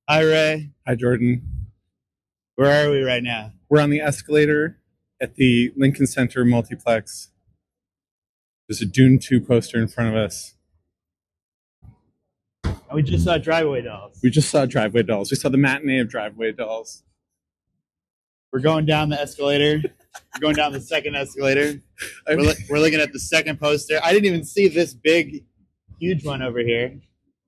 Hi, Ray. Hi, Jordan. Where are we right now? We're on the escalator at the Lincoln Center multiplex. There's a Dune 2 poster in front of us. And we just saw Driveway Dolls. We just saw Driveway Dolls. We saw the matinee of Driveway Dolls. We're going down the escalator. We're going down the second escalator. We're looking at the second poster. I didn't even see this big, huge one over here.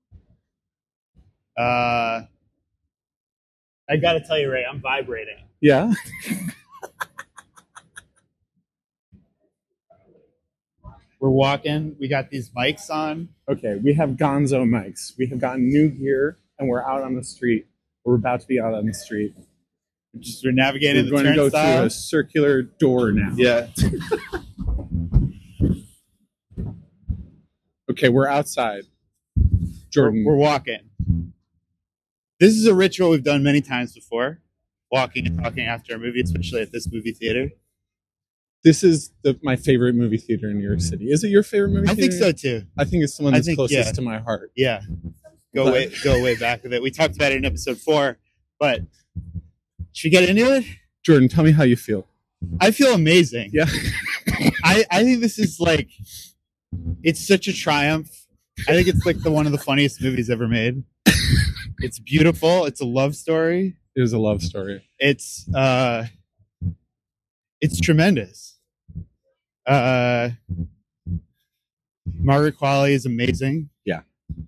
I got to tell you, Ray, I'm vibrating. Yeah? We're walking. We got these mics on. Okay, we have Gonzo mics. We have gotten new gear, and we're out on the street. We're about to be out on the street. We're navigating the turnstile. We're going to go through a circular door now. Yeah. Okay, we're outside. Jordan. We're walking. This is a ritual we've done many times before. Walking and talking after a movie, especially at this movie theater. This is my favorite movie theater in New York City. Is it your favorite movie theater? I think so, too. I think it's the one that's closest to my heart. Yeah. Go way back with it. We talked about it in episode 4, but should we get into it? Jordan, tell me how you feel. I feel amazing. Yeah. I think this is it's such a triumph. I think it's one of the funniest movies ever made. It's beautiful. It's a love story. It is a love story. It's tremendous. Margaret Qualley is amazing. Yeah.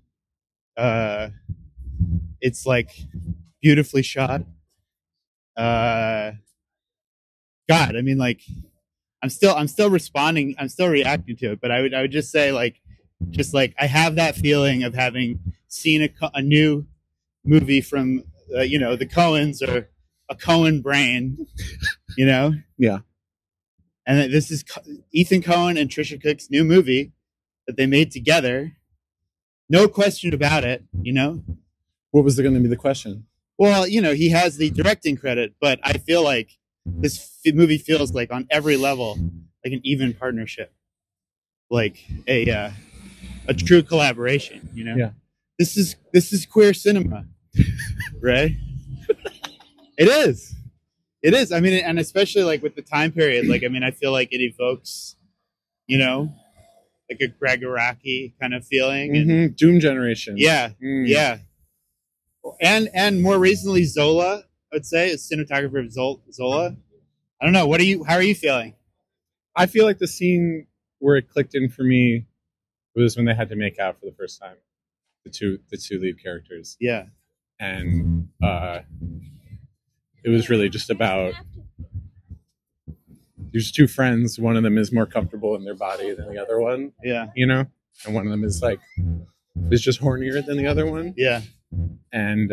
It's beautifully shot. God, I mean, I'm still responding. I'm still reacting to it, but I would just say I have that feeling of having seen a new movie from the Coens or a Coen brain, Yeah. And this is Ethan Coen and Trisha Cook's new movie that they made together. No question about it, What was going to be the question? Well, he has the directing credit, but I feel like this movie feels on every level like an even partnership, like a true collaboration. Yeah. This is queer cinema, right? It is. It is. I mean, and especially with the time period, I feel like it evokes, a Greg Araki kind of feeling. And, Doom Generation. Yeah. Yeah. And more recently, Zola, I would say, is cinematographer of Zola. I don't know. How are you feeling? I feel like the scene where it clicked in for me was when they had to make out for the first time. The two lead characters. Yeah. And it was really just about there's two friends. One of them is more comfortable in their body than the other one. Yeah. And one of them is just hornier than the other one. Yeah. And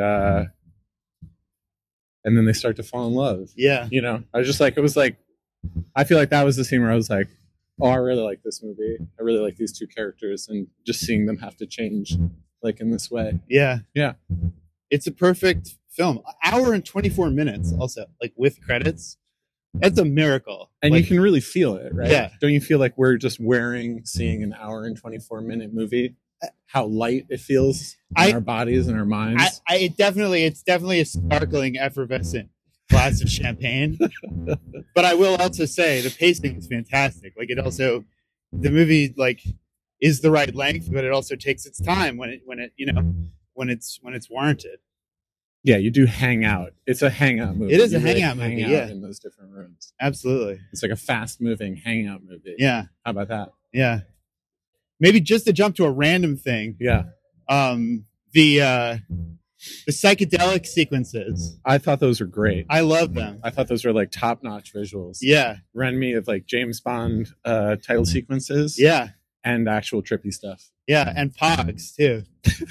then they start to fall in love. Yeah. I was just I feel like that was the scene where I was like, oh, I really like this movie. I really like these two characters, and just seeing them have to change in this way. Yeah. Yeah. It's a perfect film. An hour and 24 minutes also, with credits. That's a miracle. And you can really feel it, right? Yeah. Don't you feel like we're just seeing an hour and 24-minute movie? How light it feels in our bodies and our minds. It's definitely a sparkling, effervescent glass of champagne. But I will also say the pacing is fantastic. The movie is the right length, but it also takes its time when it's warranted. Yeah, you do hang out. It's a hangout movie. It is a hangout movie. Hang out in those different rooms. Absolutely. It's like a fast-moving hangout movie. Yeah. How about that? Yeah. Maybe just to jump to a random thing. Yeah. The psychedelic sequences. I thought those were great. I love them. I thought those were top-notch visuals. Yeah. Reminded me of James Bond title sequences. Yeah. And actual trippy stuff. Yeah, and Pogs too.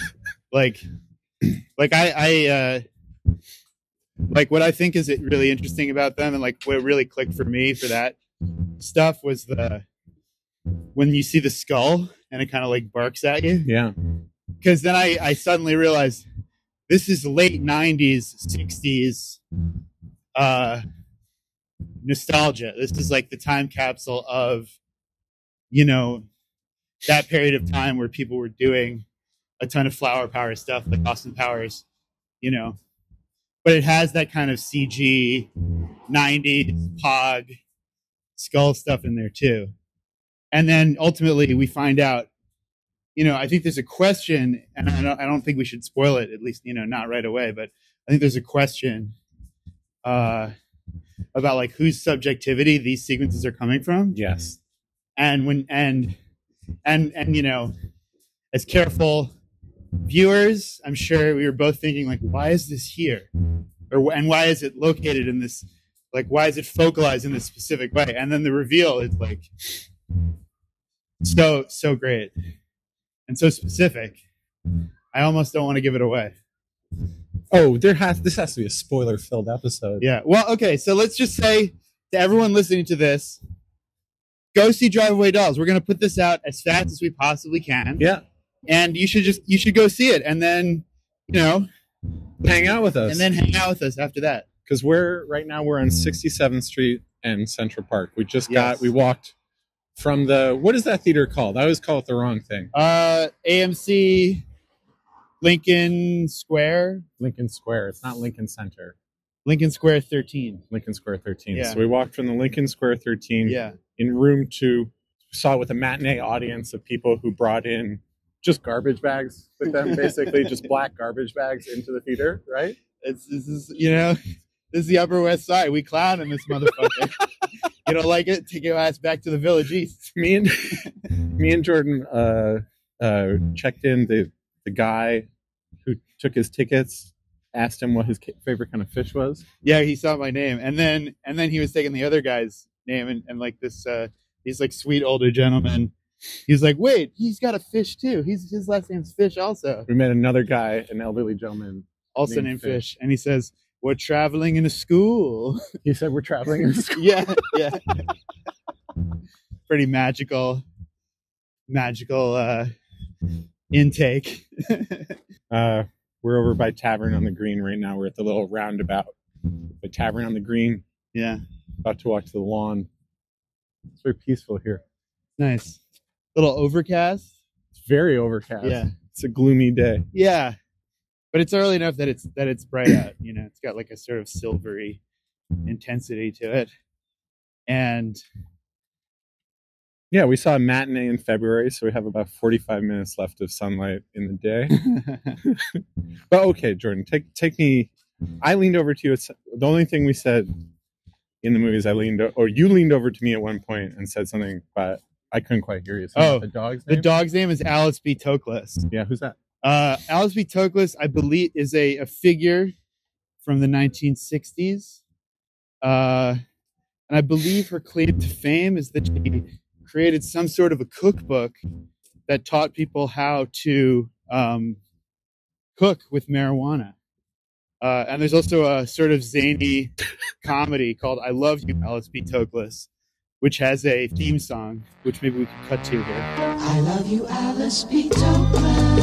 What I think is really interesting about them, and what really clicked for me for that stuff was when you see the skull and it kind of barks at you. Yeah. Because then I suddenly realized this is late 90s, 60s nostalgia. This is the time capsule of, that period of time where people were doing a ton of flower power stuff, like Austin Powers you know, but it has that kind of CG 90s Pog skull stuff in there too. And then ultimately we find out, I think there's a question, and I don't think we should spoil it, at least, not right away, but I think there's a question about like whose subjectivity these sequences are coming from. Yes. And as careful viewers, I'm sure we were both thinking like, why is this here? And why is it located in this, like, why is it focalized in this specific way? And then the reveal is like so great and so specific. I almost don't want to give it away. Oh, this has to be a spoiler-filled episode. Yeah. Well, okay. So let's just say to everyone listening to this, go see Drive Away Dolls. We're going to put this out as fast as we possibly can. Yeah. And you should go see it, and then hang out with us, and then hang out with us after that. Because right now we're on 67th Street and Central Park. We walked from what is that theater called? I always call it the wrong thing. AMC Lincoln Square. Lincoln Square. It's not Lincoln Center. Lincoln Square 13. Lincoln Square 13. Yeah. So we walked from the Lincoln Square 13 in room 2. Saw it with a matinee audience of people who brought in just garbage bags with them, basically just black garbage bags into the theater, right? This is the Upper West Side. We clown in this motherfucker. You don't like it? Take your ass back to the Village East. Me and Jordan checked in. The guy who took his tickets asked him what his favorite kind of fish was. Yeah, he saw my name, and then he was taking the other guy's name, and like this, he's like sweet older gentleman. He's like, wait, he's got a fish too. His last name's Fish also. We met another guy, an elderly gentleman, also named Fish, and he says, "We're traveling in a school." He said, "We're traveling in a school." Yeah. Pretty magical intake. We're over by Tavern on the Green right now. We're at the little roundabout. The Tavern on the Green. Yeah. About to walk to the lawn. It's very peaceful here. Nice. Little overcast. It's very overcast. Yeah. It's a gloomy day. Yeah. But it's early enough that it's bright out. It's got like a sort of silvery intensity to it. And yeah, we saw a matinee in February, so we have about 45 minutes left of sunlight in the day. But okay, Jordan, take me. I leaned over to you. The only thing we said in the movie is you leaned over to me at one point and said something, but I couldn't quite hear you. So the dog's name? The dog's name is Alice B. Toklas. Yeah, who's that? Alice B. Toklas, I believe, is a figure from the 1960s. And I believe her claim to fame is that she created some sort of a cookbook that taught people how to cook with marijuana. And there's also a sort of zany comedy called I Love You, Alice B. Toklas, which has a theme song, which maybe we can cut to here. I love you, Alice B. Toklas,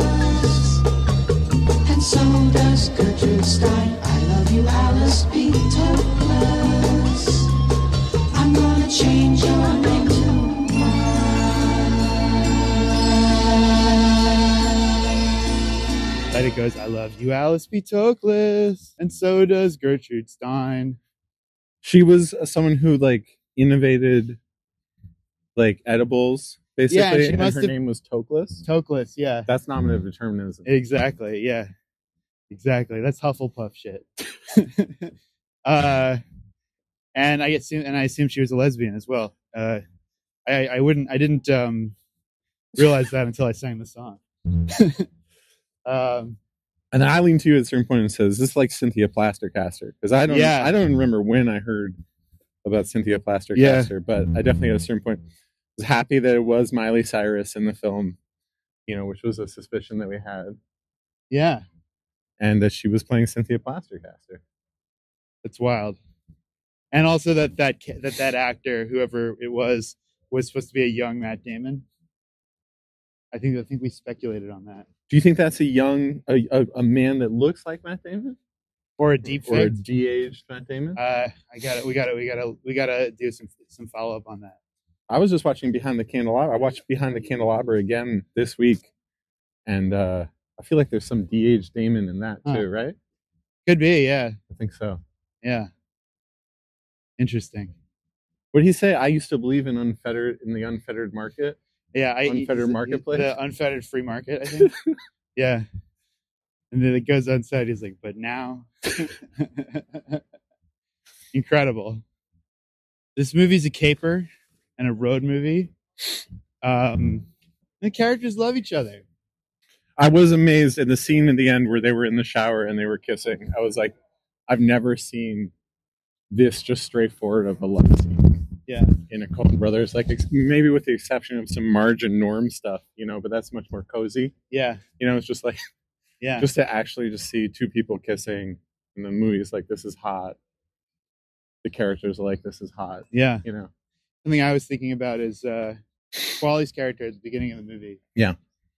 and so does Gertrude Stein. I love you, Alice B. Toklas. I'm gonna change your name to It goes, I love you, Alice B. Toklas, and so does Gertrude Stein. She was someone who innovated edibles, basically, and her name was Toklas. Toklas, yeah. That's nominative determinism. Exactly, yeah. Exactly. That's Hufflepuff shit. And I assume she was a lesbian as well. I didn't realize that until I sang the song. And then I lean to you at a certain point and says, "Is this like Cynthia Plastercaster?" Because I don't remember when I heard about Cynthia Plastercaster, but I definitely at a certain point was happy that it was Miley Cyrus in the film, which was a suspicion that we had. Yeah, and that she was playing Cynthia Plastercaster. That's wild. And also that actor, whoever it was supposed to be a young Matt Damon. I think we speculated on that. Do you think that's a man that looks like Matt Damon, or a deep or a de-aged Matt Damon? We gotta do some follow up on that. I was just watching Behind the Candelabra. I watched Behind the Candelabra again this week, and I feel like there's some DH Damon in that Huh. too, right? Could be, yeah. I think so. Yeah. Interesting. What did he say? I used to believe in the unfettered market. Yeah, Unfettered marketplace? The unfettered free market, I think. Yeah. And then it goes outside, he's like, but now. Incredible. This movie's a caper and a road movie. The characters love each other. I was amazed at the scene in the end where they were in the shower and they were kissing. I was like, I've never seen this just straightforward of a love scene. Yeah. In a Coen Brothers, like maybe with the exception of some Marge and Norm stuff, but that's much more cozy. Yeah. It's just like, Yeah. just to actually just see two people kissing in the movie is like, this is hot. The characters are like, this is hot. Yeah. Something I was thinking about is Quali's character at the beginning of the movie. Yeah.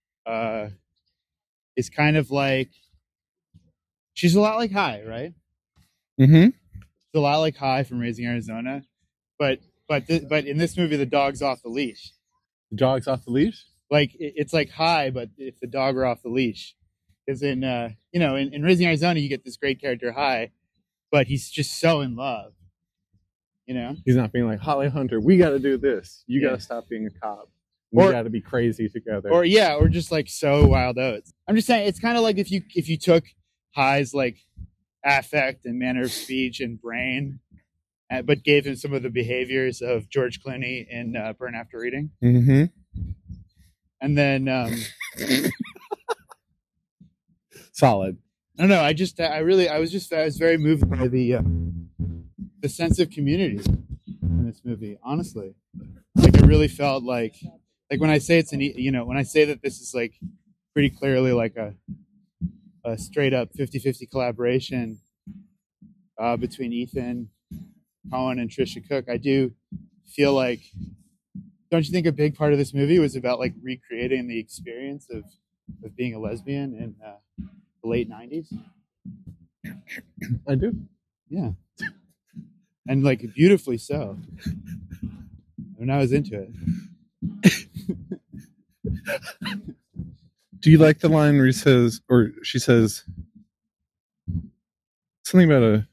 Is kind of like, she's a lot like Hai, right? Mm-hmm. It's a lot like Hai from Raising Arizona, but in this movie the dog's off the leash. The dog's off the leash? Like it's like Hai, but if the dog were off the leash. Because in Raising Arizona you get this great character Hai, but he's just so in love. He's not being like, Holly Hunter, we got to do this. You got to stop being a cop. We got to be crazy together. Or just like so wild oats. I'm just saying, it's kind of like if you took Hai's like affect and manner of speech and brain, but gave him some of the behaviors of George Clooney in Burn After Reading. Mm-hmm. And then solid. I don't know. I was very moved by the sense of community in this movie. Honestly, like I really felt like when I say when I say that this is like pretty clearly like a straight up 50-50 collaboration between Ethan Coen and Trisha Cook, I do feel like, don't you think a big part of this movie was about like recreating the experience of being a lesbian in the late 90s? I do. Yeah. And like beautifully so. I was into it. Do you like the line where she says something about a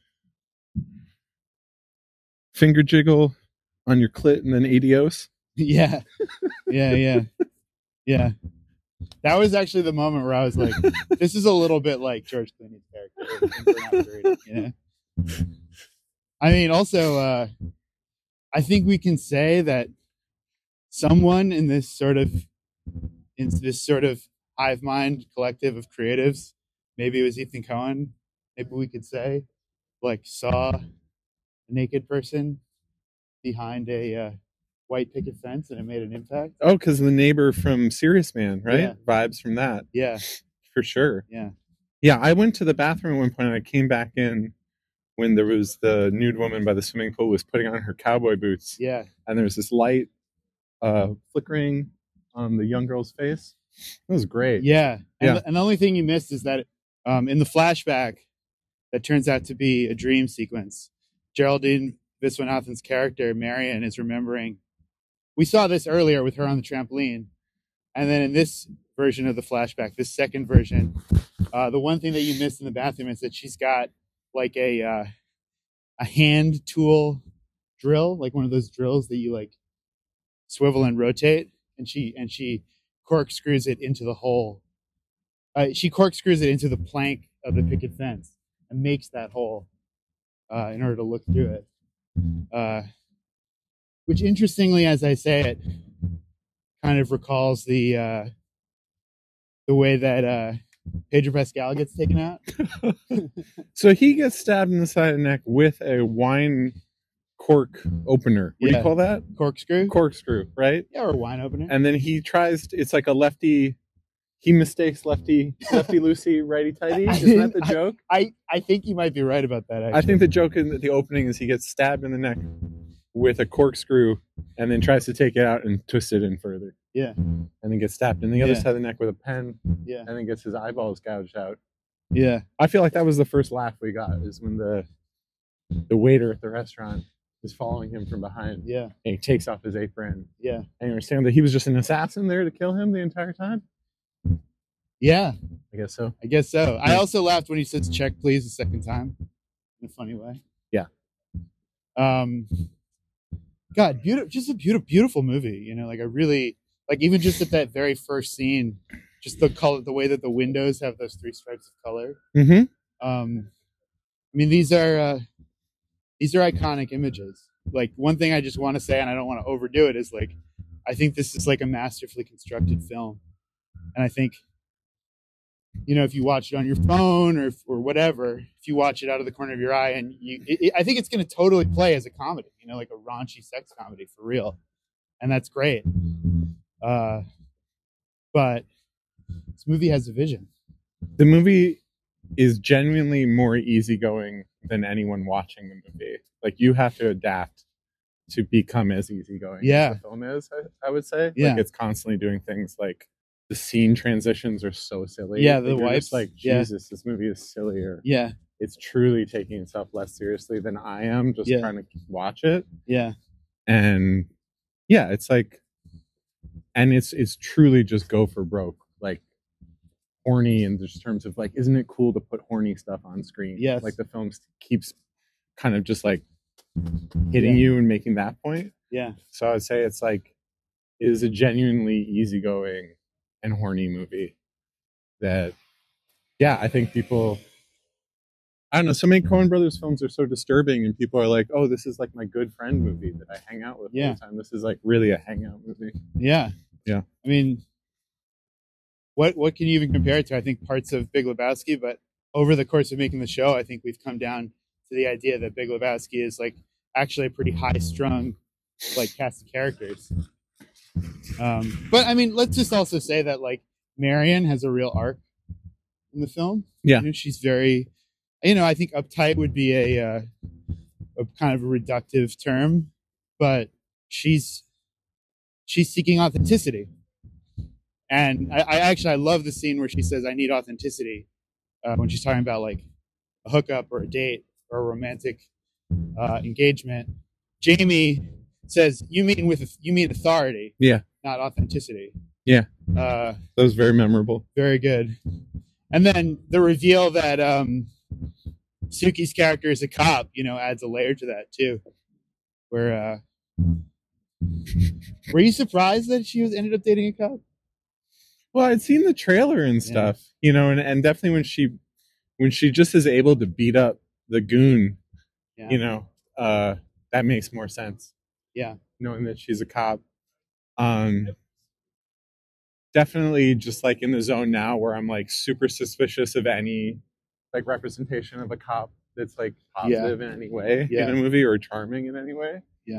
finger jiggle on your clit and then adios? Yeah. Yeah. That was actually the moment where I was like, this is a little bit like George Clooney's character. I mean, also, I think we can say that someone in this sort of hive mind collective of creatives, maybe it was Ethan Coen, maybe we could say, like, saw a naked person behind a white picket fence and it made an impact. Oh, because the neighbor from Serious Man, right? Yeah. Vibes from that. Yeah. For sure. Yeah. Yeah, I went to the bathroom at one point and I came back in when there was the nude woman by the swimming pool was putting on her cowboy boots. Yeah. And there was this light flickering on the young girl's face. It was great. Yeah. Yeah. And the only thing you missed is that in the flashback that turns out to be a dream sequence, Geraldine Viswanathan's character, Marion, is remembering. We saw this earlier with her on the trampoline. And then in this version of the flashback, this second version, the one thing that you missed in the bathroom is that she's got like a hand tool drill, like one of those drills that you like swivel and rotate, and she corkscrews it into the hole. She corkscrews it into the plank of the picket fence and makes that hole in order to look through it. Which, interestingly, as I say it, kind of recalls the way that Pedro Pascal gets taken out. So he gets stabbed in the side of the neck with a wine cork opener. What do you call that? Corkscrew? Corkscrew, right? Yeah, or a wine opener. And then he tries, it's like a lefty, he mistakes lefty loosey, righty tighty. Isn't that the joke? I think you might be right about that, actually. I think the joke in the opening is he gets stabbed in the neck with a corkscrew and then tries to take it out and twist it in further. Yeah. And then gets stabbed in the other side of the neck with a pen. Yeah. And then gets his eyeballs gouged out. Yeah. I feel like that was the first laugh we got, is when the waiter at the restaurant is following him from behind. Yeah. And he takes off his apron. Yeah. And you understand that he was just an assassin there to kill him the entire time? Yeah, I guess so. I guess so. I also laughed when he says "check, please" the second time in a funny way. Yeah. God, just a beautiful movie. You know, like I really like even just at that very first scene, just the color, the way that the windows have those three stripes of color. Mm-hmm. I mean, these are iconic images. Like one thing I just want to say, and I don't want to overdo it, is like I think this is like a masterfully constructed film, and I think, you know, if you watch it on your phone or whatever, if you watch it out of the corner of your eye, and I think it's going to totally play as a comedy, you know, like a raunchy sex comedy for real, and that's great. But this movie has a vision. The movie is genuinely more easygoing than anyone watching the movie. Like you have to adapt to become as easygoing as the film is. I would say, like it's constantly doing things like the scene transitions are so silly. Yeah, like, the wipes. Like Jesus, this movie is sillier. Yeah, it's truly taking itself less seriously than I am just trying to watch it. Yeah, and yeah, it's like, and it's truly just go for broke, like horny in just terms of like, isn't it cool to put horny stuff on screen? Yes. Like the film keeps kind of just like hitting you and making that point. Yeah. So I would say it's like, it is a genuinely easygoing and horny movie that, yeah, I think people, I don't know, so many Coen Brothers films are so disturbing and people are like, oh, this is like my good friend movie that I hang out with all the time. This is like really a hangout movie. Yeah. Yeah. I mean, what can you even compare it to? I think parts of Big Lebowski, but over the course of making the show, I think we've come down to the idea that Big Lebowski is like actually a pretty high-strung like cast of characters. But I mean, let's just also say that like Marion has a real arc in the film. Yeah. You know, she's very, you know, I think uptight would be a kind of a reductive term, but she's seeking authenticity. And I love the scene where she says, I need authenticity, when she's talking about like a hookup or a date or a romantic engagement. Jamie says, you mean authority, not authenticity. Yeah. That was very memorable. Very good. And then the reveal that Suki's character is a cop, you know, adds a layer to that too. Where were you surprised that she ended up dating a cop? Well, I'd seen the trailer and stuff, you know, and definitely when she just is able to beat up the goon, you know, that makes more sense. Yeah. Knowing that she's a cop. Definitely just like in the zone now where I'm like super suspicious of any like representation of a cop that's like positive in any way in a movie or charming in any way. Yeah.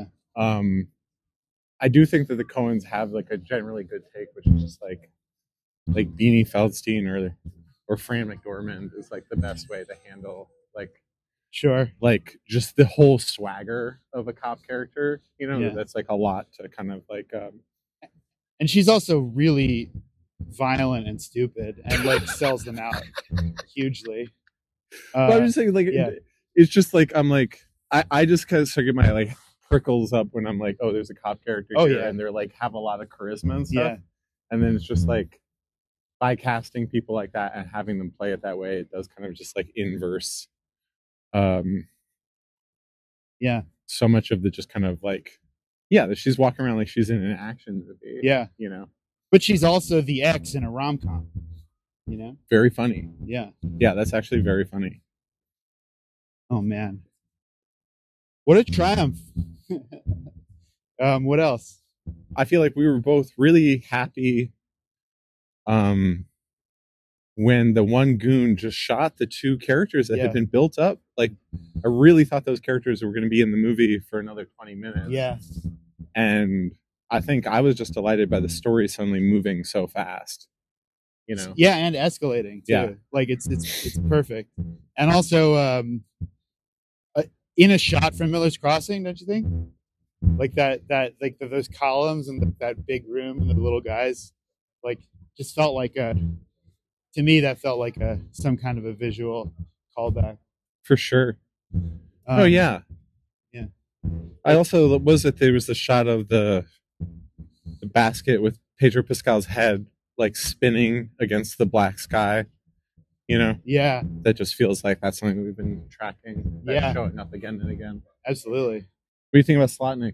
I do think that the Coens have like a generally good take, which is just like Beanie Feldstein or Fran McDormand is like the best way to handle like just the whole swagger of a cop character, you know. That's like a lot to kind of like and she's also really violent and stupid and like sells them out hugely. I'm just saying, like, it's just like I'm like I just kind of get my like prickles up when I'm like, oh, there's a cop character here, and they're like have a lot of charisma and stuff, and then it's just like by casting people like that and having them play it that way, it does kind of just like inverse so much of the just kind of like that she's walking around like she's in an action movie, you know, but she's also the ex in a rom-com, you know. Very funny. Yeah, that's actually very funny. Oh man, what a triumph. What else? I feel like we were both really happy when the one goon just shot the two characters that had been built up. Like, I really thought those characters were going to be in the movie for another 20 minutes. Yeah. And I think I was just delighted by the story suddenly moving so fast, you know? Yeah, and escalating too. Yeah. Like, it's perfect. And also, in a shot from Miller's Crossing, don't you think? Like that like those columns and that big room and the little guys, like, just felt like to me that felt like some kind of a visual callback. For sure. Yeah. I also was that there was the shot of the basket with Pedro Pascal's head like spinning against the black sky. You know, Yeah, that just feels like that's something we've been tracking. That's Yeah. showing up again and again. absolutely. What do you think about Slotnick?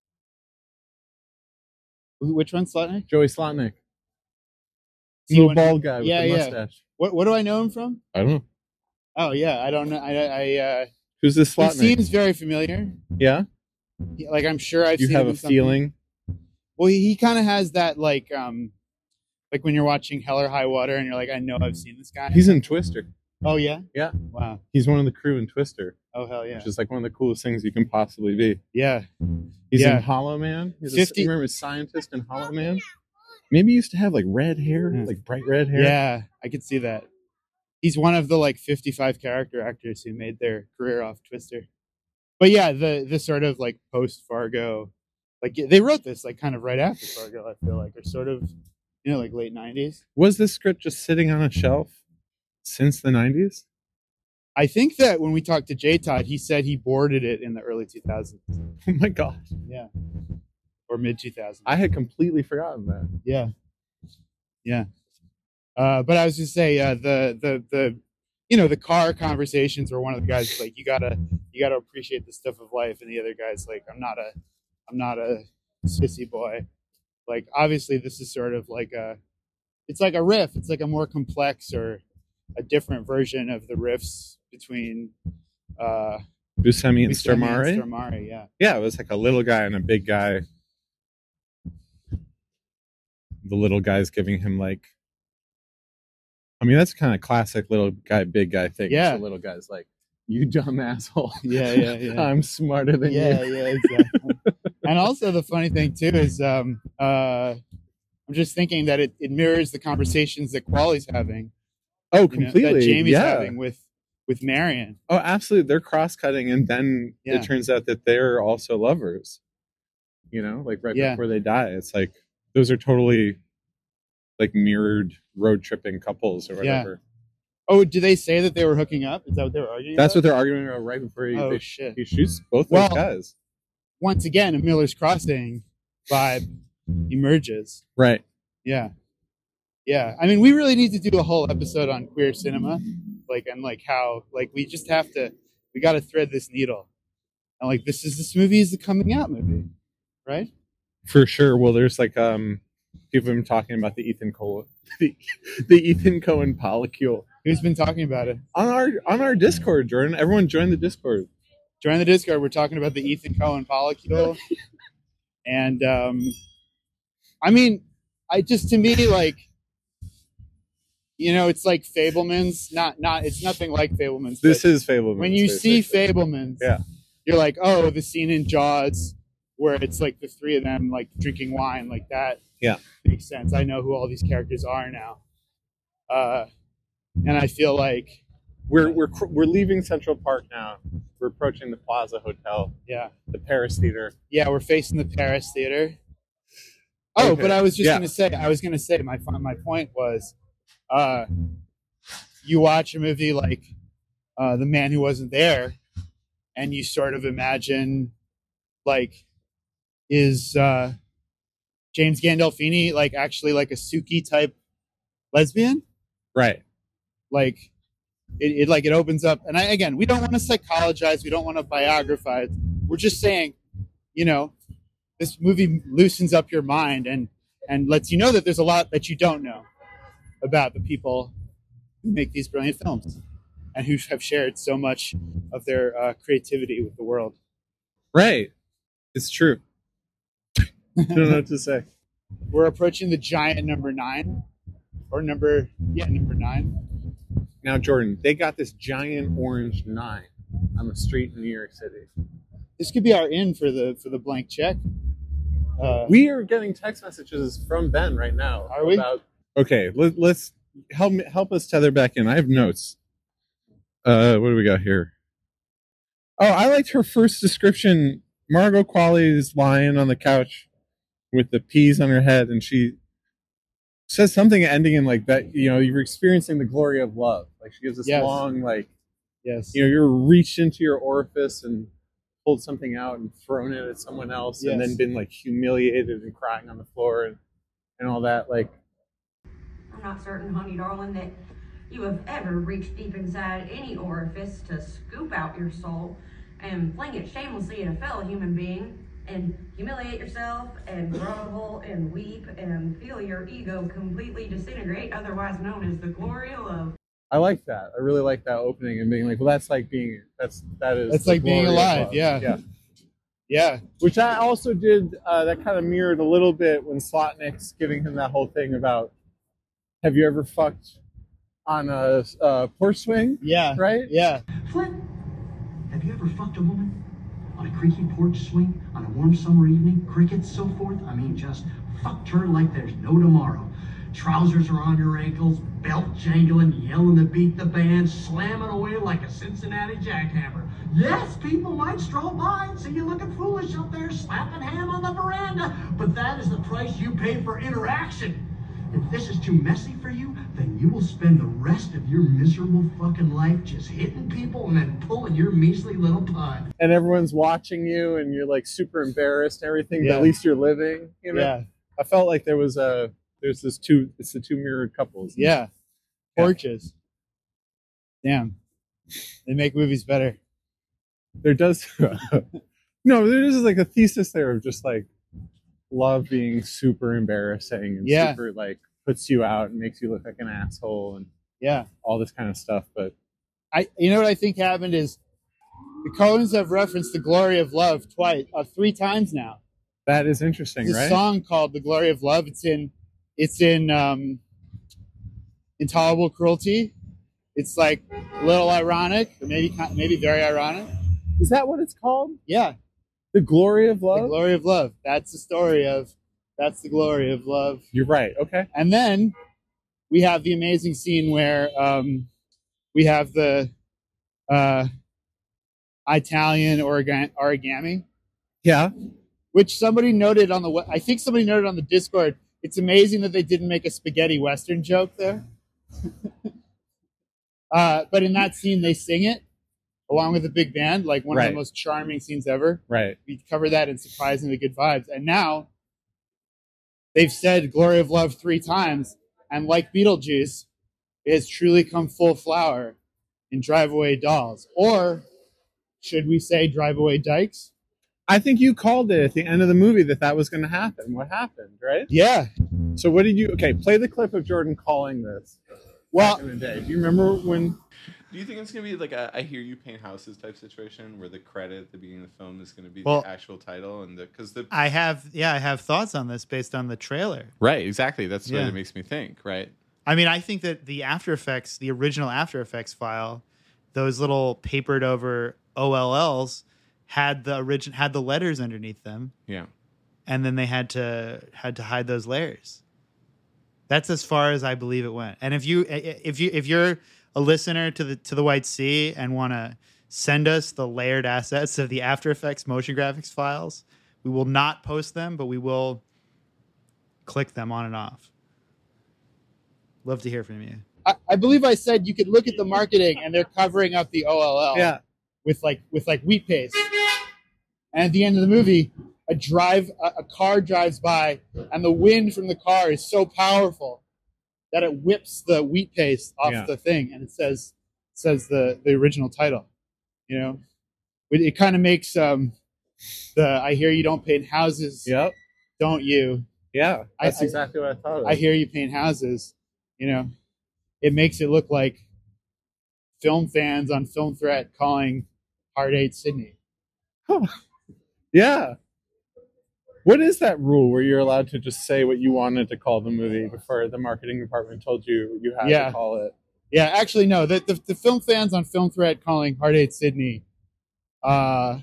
Which one's Slotnick? Joey Slotnick, See, little when- bald guy with yeah, the yeah. mustache. What do I know him from? I don't know. Oh yeah, I don't know. Who's this He Slotnick? seems very familiar. Yeah, Like I'm sure I've you seen have him a in something. feeling. Well, he kind of has that like when you're watching Hell or High Water and you're like, I know I've seen this guy. He's in Twister. Oh yeah. Yeah. Wow. He's one of the crew in Twister, Oh hell yeah. which is like one of the coolest things you can possibly be. Yeah. He's Yeah. in Hollow Man. He's 50 you remember a scientist in Hollow Man? Maybe he used to have like red hair, Yeah. like bright red hair. Yeah, I could see that. He's one of the like 55 character actors who made their career off Twister. But yeah, the sort of like post Fargo, like they wrote this like kind of right after Fargo. I feel like, or sort of, like late 90s. Was this script just sitting on a shelf since the 90s? I think that when we talked to J Todd, he said he boarded it in the early 2000s. Oh my gosh. Yeah, or mid 2000s. I had completely forgotten that. Yeah, yeah. But I was just say the car conversations where one of the guys like you gotta appreciate the stuff of life, and the other guy's like I'm not a sissy boy. Like obviously this is sort of like it's like a riff. It's like a more complex or a different version of the riffs between Buscemi and Buscemi Stormare. and Stormare, yeah. Yeah, it was like a little guy and a big guy. The little guy's giving him like, I mean, that's kind of classic little guy, big guy thing. Yeah. The little guy's like, you dumb asshole. Yeah. I'm smarter than Yeah, you. exactly. And also the funny thing too is I'm just thinking that it mirrors the conversations that Quali's having. Oh, completely. That Jamie's yeah. having with Marion. Oh, absolutely. They're cross-cutting, and then Yeah. it turns out that they're also lovers. Like right Yeah. before they die. It's like those are totally like mirrored road tripping couples or Yeah. whatever. Oh, did they say that they were hooking up? Is that what they were arguing That's about? what they're arguing about right before Oh he shit. shoots both Well- those guys. Once again, a Miller's Crossing vibe emerges. Right. Yeah. Yeah. I mean, we really need to do a whole episode on queer cinema. And how, we got to thread this needle. And this movie is the coming out movie, right? For sure. Well, there's like people have been talking about the Ethan Cohen the Ethan Cohen polycule Who's been talking about it? on our Discord, Jordan. Everyone join the Discord. Join the Discord. We're talking about the Ethan Cohen polycule. And, I mean, to me, it's like Fableman's. It's nothing like Fableman's. This but is Fableman. when you see Fableman's, Yeah. you're like, oh, the scene in Jaws where it's like the three of them like drinking wine, like that. Yeah. Makes sense. I know who all these characters are now. And I feel like, we're leaving Central Park now. We're approaching the Plaza Hotel, yeah, the Paris Theater. we're facing the Paris Theater. Oh, Okay. but I was just Yeah. gonna say, my point was, you watch a movie like The Man Who Wasn't There, and you sort of imagine, is James Gandolfini actually a Suki type lesbian? Right. It opens up, and we don't want to psychologize, we don't want to biographize. We're just saying, this movie loosens up your mind and lets you know that there's a lot that you don't know about the people who make these brilliant films and who have shared so much of their creativity with the world. Right. It's true. I don't know what to say. We're approaching the giant number 9, or number 9. Now, Jordan, they got this giant orange 9 on the street in New York City. This could be our in for the blank check. We are getting text messages from Ben right now. Are we? Okay, let's help us tether back in. I have notes. What do we got here? Oh, I liked her first description. Margot Qualley's lying on the couch with the peas on her head, and she says something ending in that, you're experiencing the glory of love. She gives this Yes. long, Yes. you're reached into your orifice and pulled something out and thrown it at someone else, and Yes. then been humiliated and crying on the floor and all that. I'm not certain, honey darling, that you have ever reached deep inside any orifice to scoop out your soul and fling it shamelessly at a fellow human being and humiliate yourself and grovel and weep and feel your ego completely disintegrate, otherwise known as the glory of love. I like that. I really like that opening and being like, well, that's like being that's It's the like being glory of alive. love. Yeah. Yeah. Which I also did. That kind of mirrored a little bit when Slotnick's giving him that whole thing about, have you ever fucked on a porch swing? Yeah. Right? Yeah. Flint, have you ever fucked a woman on a creaky porch swing on a warm summer evening? Crickets, so forth? I mean, just fucked her like there's no tomorrow. Trousers are on your ankles, belt jangling, yelling to beat the band, slamming away like a Cincinnati jackhammer. Yes, people might stroll by and see you looking foolish up there slapping ham on the veranda, but that is the price you pay for interaction. If this is too messy for you, then you will spend the rest of your miserable fucking life just hitting people and then pulling your measly little pud. And everyone's watching you, and you're like super embarrassed and everything. But Yeah. at least you're living. You know. Yeah. I felt like there's this two. It's the two mirrored couples. Yeah. Porches. Damn. They make movies better. There does. No, there is like a thesis there of just like love being super embarrassing and Yeah. super like puts you out and makes you look like an asshole and Yeah. all this kind of stuff. But You know what I think happened is the Coens have referenced the glory of love three times now. that is interesting, There's a right? song called "The Glory of Love." It's in Intolerable Cruelty. It's like a little ironic, or maybe very ironic. Is that what it's called? Yeah, The Glory of the Love? glory of love. That's the glory of love. You're right. Okay. And then we have the amazing scene where we have the Italian origami, Yeah. which somebody noted I think somebody noted on the Discord. It's amazing that they didn't make a spaghetti western joke there. But in that scene, they sing it along with the big band, like one of Right. the most charming scenes ever. Right. We covered that in Surprisingly Good Vibes. And now they've said Glory of Love 3 times. And like Beetlejuice, it has truly come full flower in Drive Away Dolls. Or should we say Drive Away Dykes? I think you called it at the end of the movie that was going to happen. What happened, right? Yeah. So what did you? Okay, play the clip of Jordan calling this. Well, Back in the day. Do you remember when? Do you think it's going to be like a I Hear You Paint Houses type situation where the credit at the beginning of the film is going to be Well, the actual title and because the I have thoughts on this based on the trailer. right, exactly. That's what Yeah. it makes me think, right? I mean, I think that the original After Effects file, those little papered over OLLs had the letters underneath them, Yeah. and then they had to hide those layers. That's as far as I believe it went. And if you're a listener to the White Sea and want to send us the layered assets of the After Effects motion graphics files, we will not post them, but we will click them on and off. Love to hear from you. I believe I said you could look at the marketing and they're covering up the OLL Yeah. with like wheat paste. And at the end of the movie, a car drives by and the wind from the car is so powerful that it whips the wheat paste off the thing and it says the original title. You know? It kind of makes the I hear you don't paint houses, Yep. don't you? Yeah. That's I- exactly what I thought. Of. I hear you paint houses, you know. It makes it look like film fans on Film Threat calling Hard 8 Sydney. Yeah. What is that rule where you're allowed to just say what you wanted to call the movie before the marketing department told you had to call it? Yeah, actually, no. The film fans on Film Threat calling Hard 8 Sydney, other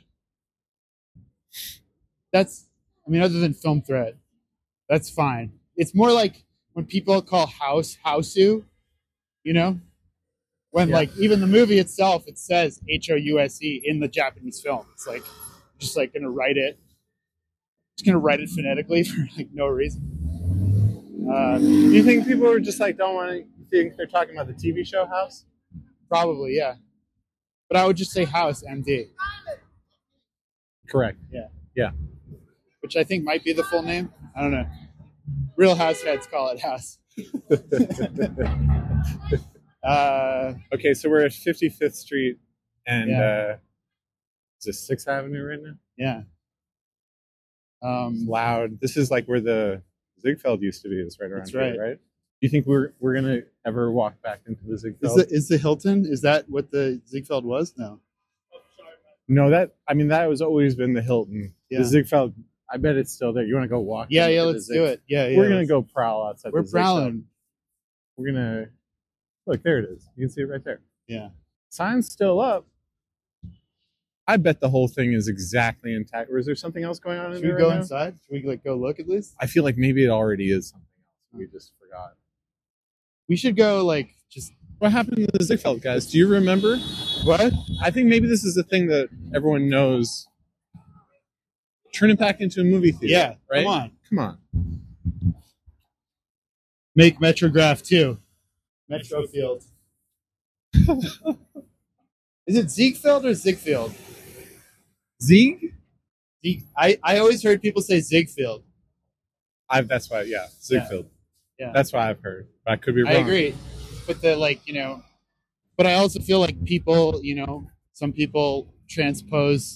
than Film Threat, that's fine. It's more like when people call House Houseu, you know? When, like, even the movie itself, it says House in the Japanese film. It's like, just like going to write it. Just going to write it phonetically for, like, no reason. Do you think people are just like, don't want to think they're talking about the TV show House? Probably, yeah. But I would just say House MD. Correct. Yeah. Yeah. Which I think might be the full name. I don't know. Real House heads call it House. Okay, so we're at 55th Street and Yeah. is this 6th Avenue right now? Yeah. It's loud. This is like where the Ziegfeld used to be. It's right around That's here, right. right? Do you think we're gonna ever walk back into the Is Ziegfeld? the Hilton? Is that what the Ziegfeld was? No. No, that has always been the Hilton. Yeah. The Ziegfeld, I bet it's still there. You want to go walk? Yeah, into yeah. the Let's do Ziegfeld? it. Yeah, We're gonna let's- go prowl outside. We're the Ziegfeld. prowling. We're gonna look. There it is. You can see it right there. Yeah. Sign's still up. I bet the whole thing is exactly intact. Or is there something else going on in Should there we go right now? inside? Should we like go look at least? I feel like maybe it already is something else. We just forgot. We should go like just What happened to the Ziegfeld, guys? Do you remember? what? I think maybe this is the thing that everyone knows. Turn it back into a movie theater. Yeah. right? Come on. Come on. Make Metrograph 2. Metrofield. Is it Ziegfeld or Ziegfeld? Zieg? I always heard people say Ziegfeld. That's why. Yeah, Ziegfeld. Yeah. That's why I've heard. But I could be wrong. I agree. But but I also feel like people, some people transpose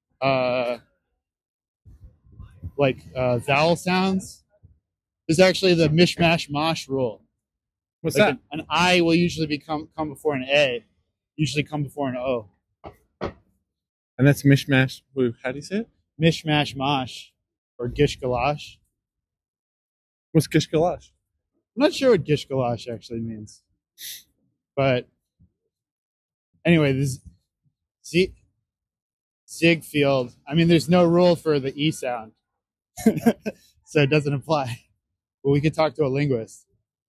vowel sounds. There's actually the mishmash mosh rule. What's Like that? an I will usually come before an A, usually come before an O. And that's mishmash. How do you say it? Mishmash mosh or gish galash. What's gish galash? I'm not sure what gish galash actually means. But anyway, this Ziegfeld. I mean, there's no rule for the E sound. So it doesn't apply. But we could talk to a linguist.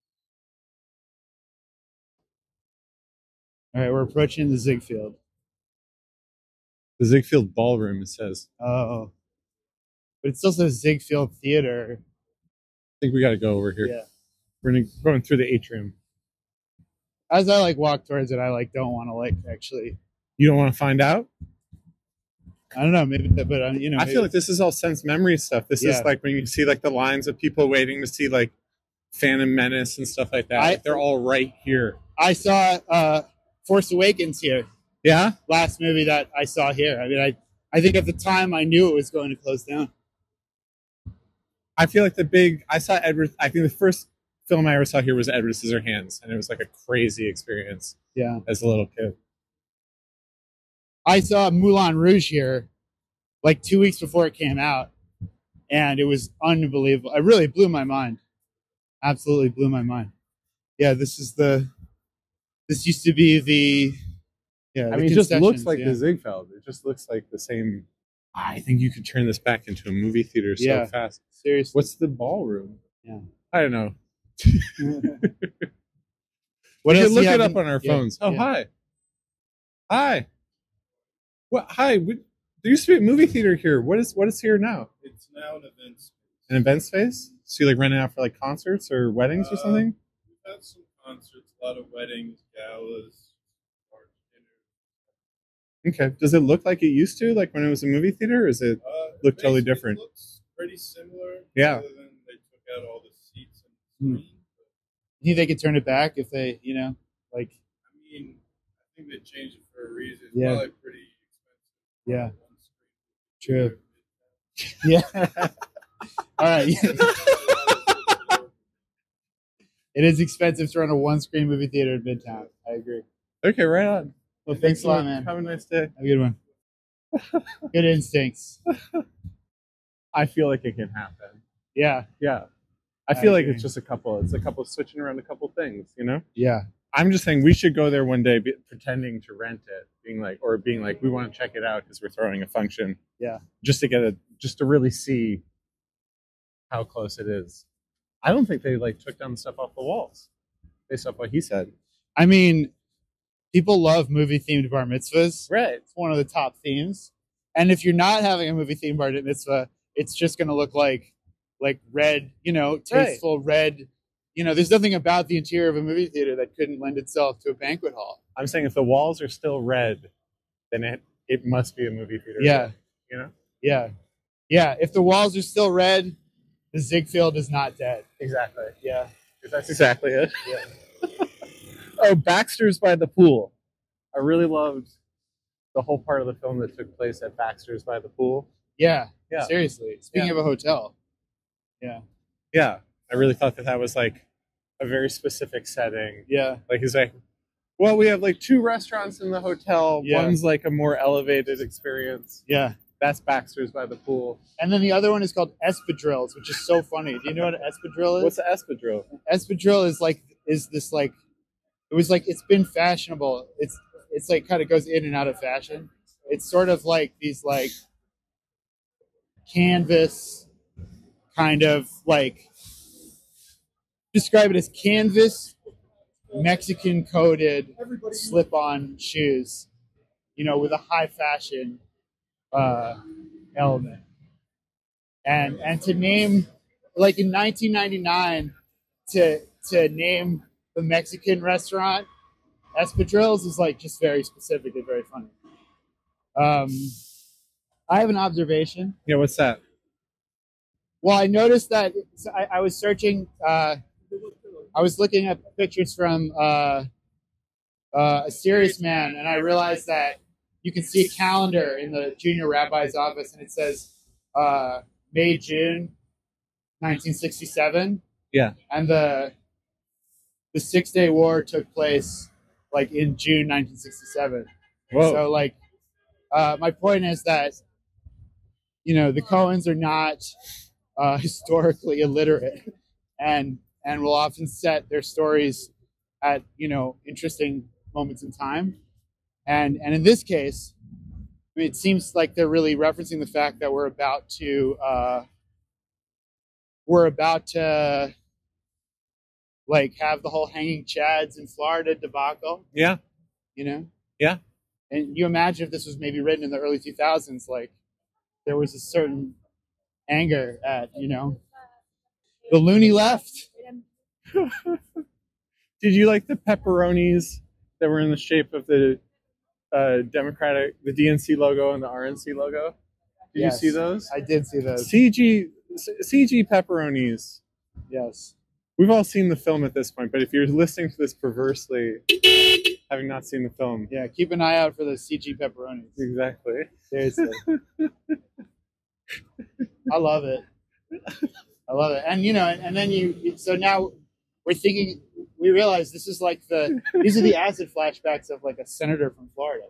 All right, we're approaching the Ziegfeld. The Ziegfeld Ballroom, it says. Oh. But it still says Ziegfeld Theater. I think we got to go over here. Yeah. We're going through the atrium. As I walk towards it, I don't want to actually. You don't want to find out? I don't know, maybe, but I feel like this is all sense memory stuff. This is like when you see the lines of people waiting to see Phantom Menace and stuff like that. They're all right here. I saw Force Awakens here. Yeah? Last movie that I saw here. I mean, I think at the time I knew it was going to close down. I feel like I saw Edward, I think the first film I ever saw here was Edward Scissorhands, and it was like a crazy experience. Yeah. As a little kid. I saw Moulin Rouge here 2 weeks before it came out, and it was unbelievable. It really blew my mind. Absolutely blew my mind. Yeah, this used to be the I mean, it just looks like the Ziegfeld. It just looks like the same. I think you could turn this back into a movie theater so fast. Seriously. What's the ballroom? Yeah. I don't know. What We else can look do you it have up on our yeah, phones. Oh, yeah. hi. Hi. What? Hi. There used to be a movie theater here. What is here now? It's now an event space. An event space? So you rent it out for concerts or weddings or something? We've had some concerts, a lot of weddings, galas, large dinners. Okay. Does it look like it used to, when it was a movie theater, or does it look totally Basically, different? It looks pretty similar. Yeah. Other than they took out all the seats and screens. You think they could turn it back if they, I mean, I think they changed it for a reason. It's Yeah. probably pretty expensive. Yeah. One True. screen. Yeah. All right. It is expensive to run a one-screen movie theater in Midtown. I agree. Okay, right on. Well, Thanks a lot, man. Have a nice day. Have a good one. Good instincts. I feel like it can happen. Yeah. Yeah. I feel like agree. it's just a couple switching around a couple things, Yeah. I'm just saying we should go there one day pretending to rent it, being like, we want to check it out because we're throwing a function. Yeah. Just to really see how close it is. I don't think they took down the stuff off the walls based off what he said. I mean, people love movie-themed bar mitzvahs. Right. It's one of the top themes. And if you're not having a movie-themed bar mitzvah, it's just going to look like red, tasteful red. There's nothing about the interior of a movie theater that couldn't lend itself to a banquet hall. I'm saying if the walls are still red, then it must be a movie theater. Yeah. Yeah. Yeah. If the walls are still red, the Ziegfeld is not dead. Exactly. Yeah. That's exactly it. Oh, Baxter's by the pool. I really loved the whole part of the film that took place at Baxter's by the pool. Yeah. Yeah. Seriously. Speaking of a hotel. Yeah. Yeah. I really thought that was like a very specific setting. Yeah. Like he's like, well, we have like 2 restaurants in the hotel. Yeah. One's like a more elevated experience. Yeah. That's Baxter's by the pool. And then the other one is called Espadrilles, which is so funny. Do you know what an espadrille is? What's the espadrille? Espadrille is this like, it was like, it's been fashionable. It's like kind of goes in and out of fashion. It's sort of like these like canvas kind of like, describe it as canvas Mexican coated slip-on shoes, you know, with a high fashion element. And to name, like in 1999, to name the Mexican restaurant Espadrilles is like just very specific and very funny. I have an observation. Yeah, what's that? Well, I noticed that I was searching. I was looking at pictures from A Serious Man, and I realized that you can see a calendar in the junior rabbi's office, and it says May, June, 1967. Yeah. And the 6-Day War took place like in June 1967. Whoa. So like, my point is that, you know, the Coens are not historically illiterate, and will often set their stories at, you know, interesting moments in time. And in this case, I mean, it seems like they're really referencing the fact that we're about to like have the whole hanging chads in Florida debacle. Yeah. You know? Yeah. And you imagine if this was maybe written in the early 2000s, like there was a certain anger at, you know, the loony left. Did you like the pepperonis that were in the shape of the DNC logo and the RNC logo? Did Yes, you see those? I did see those. CG pepperonis. Yes. We've all seen the film at this point, but if you're listening to this perversely, having not seen the film, Yeah, keep an eye out for the CG pepperonis. exactly. Seriously. I love it. I love it. And, you know, and then so now we realize this is like these are the acid flashbacks of like a senator from Florida.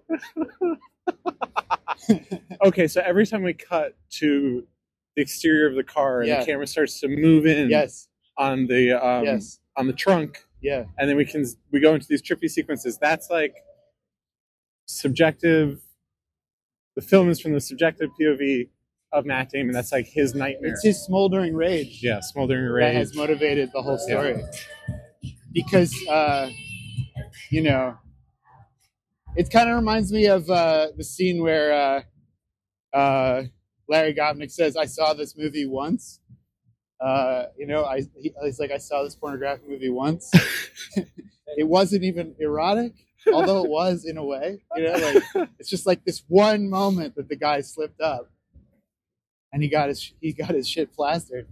Okay, so every time we cut to the exterior of the car and Yeah. the camera starts to move in Yes. on the Yes. on the trunk, Yeah. and then we go into these trippy sequences. That's like subjective. The film is from the subjective POV of Matt Damon. That's like his nightmare. It's his smoldering rage. Yeah, smoldering That rage. has motivated the whole story. Because, you know, it kind of reminds me of the scene where Larry Gopnik says, "I saw this movie once." You know, he's like, "I saw this pornographic movie once." It wasn't even erotic, although it was in a way. You know, like it's just like this one moment that the guy slipped up, and he got his shit plastered,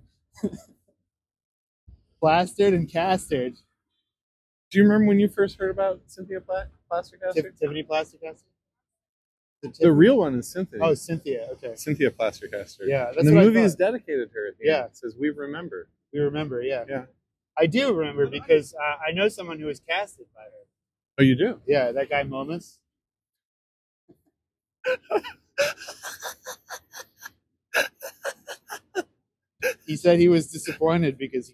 plastered and castered. Do you remember when you first heard about Cynthia Plastercaster? Tiffany Plastercaster. The real one is Cynthia. Oh, Cynthia. Okay. Cynthia Plastercaster. Yeah, that's and the what I movie thought. is dedicated to her. At the Yeah. end. It says, "We remember." We remember. Yeah. Yeah. I do remember because I know someone who was casted by her. Oh, you do? Yeah, that guy Momus. He said he was disappointed because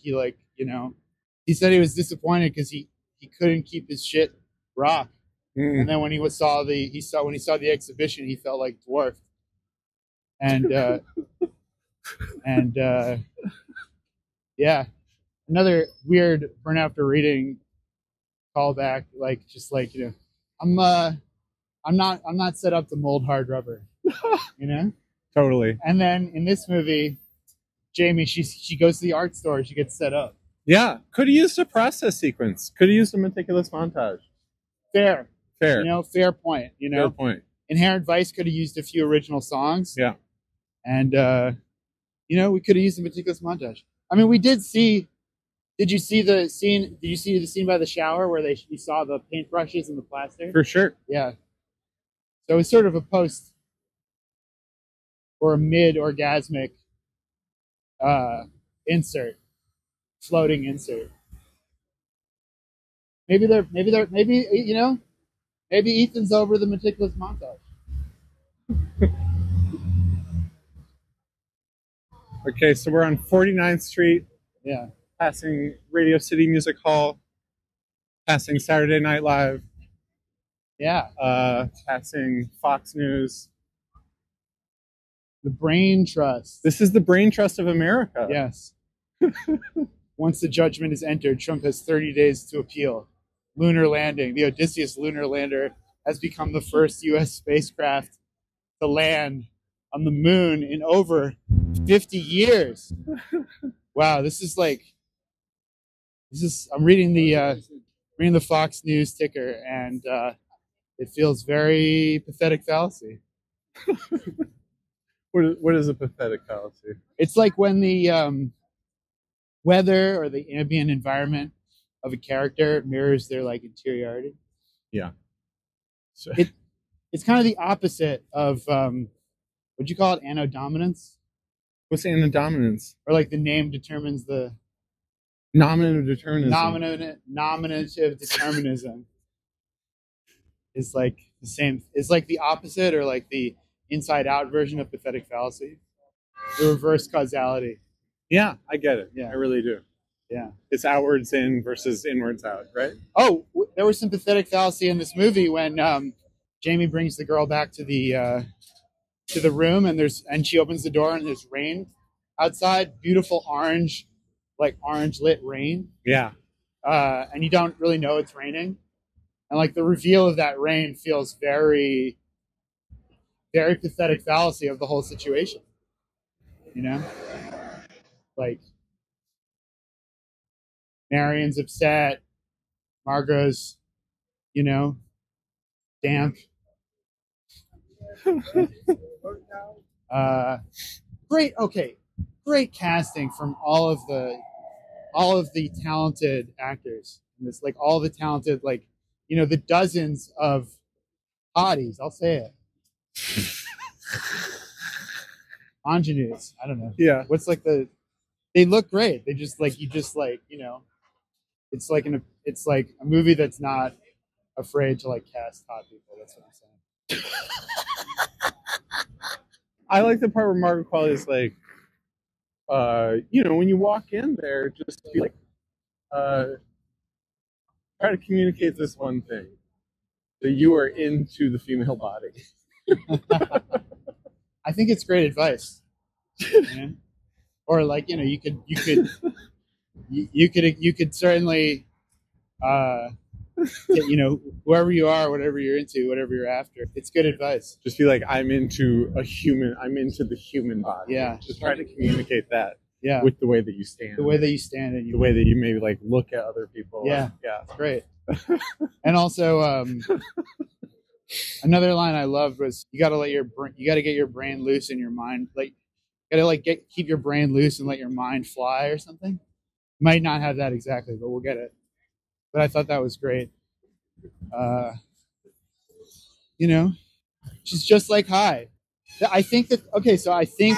he said he was disappointed because he couldn't keep his shit rock. Mm. And then when he saw the exhibition, he felt like dwarfed. And yeah, another weird burn after reading callback, like just like, you know, I'm not set up to mold hard rubber, you know. Totally. And then in this movie, Jamie, she goes to the art store, she gets set up. Yeah. Could have used a process sequence. Could have used a meticulous montage. Fair, Fair. you know, fair point. You know, Fair point. Inherent Vice could have used a few original songs. Yeah. And, you know, we could have used a meticulous montage. I mean, we did see Did you see the scene? Did you see the scene by the shower where you saw the paintbrushes and the plaster? For sure. Yeah. So it's sort of a post or a mid-orgasmic insert, floating insert. Maybe you know, maybe Ethan's over the meticulous montage. Okay, so we're on 49th Street, Yeah. passing Radio City Music Hall, passing Saturday Night Live, Yeah. passing Fox News. The Brain Trust. This is the brain trust of America. Yes. Once the judgment is entered, Trump has 30 days to appeal. Lunar landing. The Odysseus lunar lander has become the first U.S. spacecraft to land on the moon in over 50 years. Wow, I'm reading the Fox News ticker, and it feels very pathetic fallacy. What is a pathetic fallacy? It's like when the weather or the ambient environment of a character mirrors their like interiority. Yeah. So, It's kind of the opposite of what'd you call it, annodominance? what's annodominance? Or like the name determines the Nominative determinism. nominative determinism is like the same. It's like the opposite or like the inside out version of pathetic fallacy. The reverse causality. Yeah, I get it. Yeah. I really do. Yeah. It's outwards in versus inwards out, right? Oh, there was some pathetic fallacy in this movie when Jamie brings the girl back to the room and she opens the door and there's rain outside, beautiful orange lit rain. Yeah. And you don't really know it's raining. And like the reveal of that rain feels very, very pathetic fallacy of the whole situation. You know? Like Marion's upset, Margot's, you know, damp. Great casting from all of the talented actors in this, like all the talented, like, you know, the dozens of hotties, I'll say it. Ingenues, I don't know. Yeah. What's like they look great. They just like, you know, it's like a movie that's not afraid to like cast hot people. That's what I'm saying. I like the part where Margaret Qualley is like, you know, when you walk in there, just be like, try to communicate this one thing, that you are into the female body. I think it's great advice. Yeah. Or like, you know, you could certainly, you know, whoever you are, whatever you're into, whatever you're after, it's good advice. Just be like, I'm into the human body. Yeah. Just try to communicate that. Yeah. With the way that you stand. The way that you stand and the way that you maybe like look at other people. Yeah. Yeah. It's great. And also, another line I loved was, you got to get your brain loose and your mind, like, keep your brain loose and let your mind fly or something. Might not have that exactly, but we'll get it. But I thought that was great. You know, she's just like High. I think that, okay, so I think